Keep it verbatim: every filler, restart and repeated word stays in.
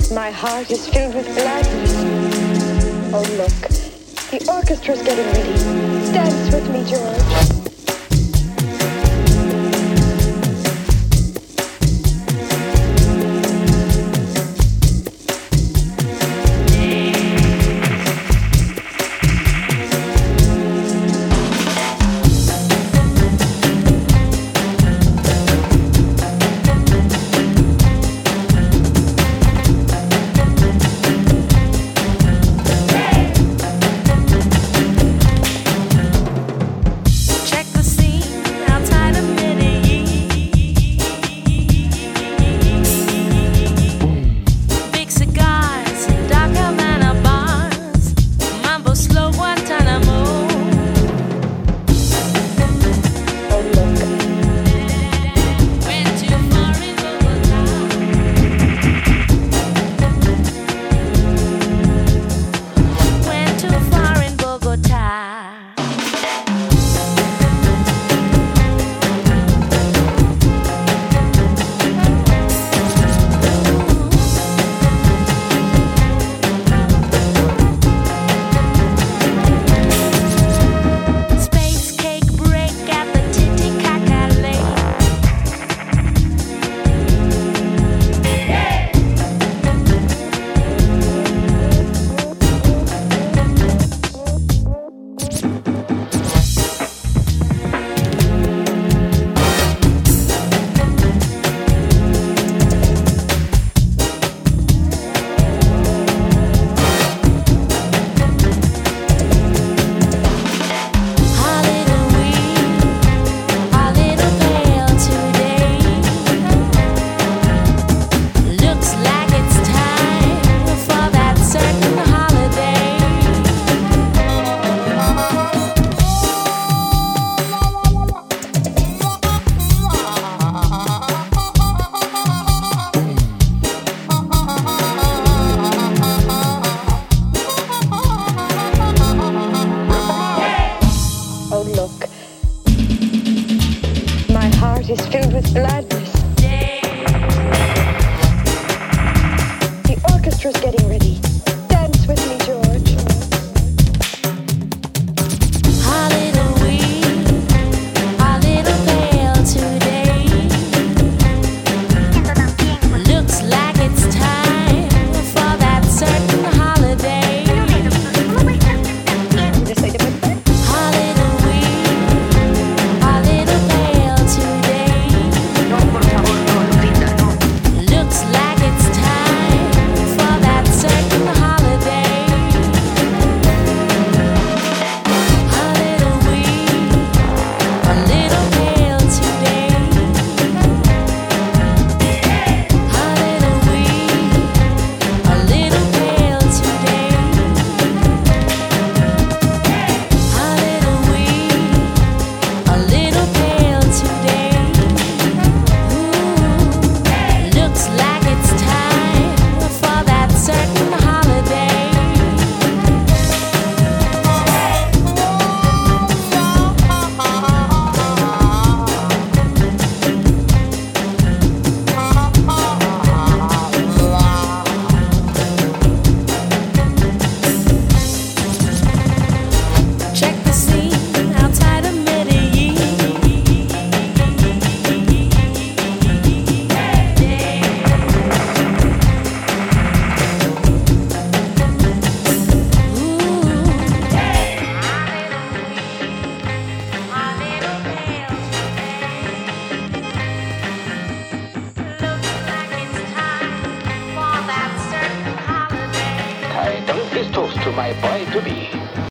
My heart is filled with gladness. Oh, look. The orchestra's getting ready. Dance with me, George. Is filled with gladness. The orchestra's getting ready. Dance with me, George. A little weak, a little pale today. Looks like it's time for that certain holiday. A little weak, a little pale today. Looks like it's time for that certain holiday. A little weak, a little pale today. A little weak, a little pale today. A little weak, a little pale today. Ooh, looks like it's time for that certain holiday. Check the scene outside of Medellin. I drink this toast to my boy to be.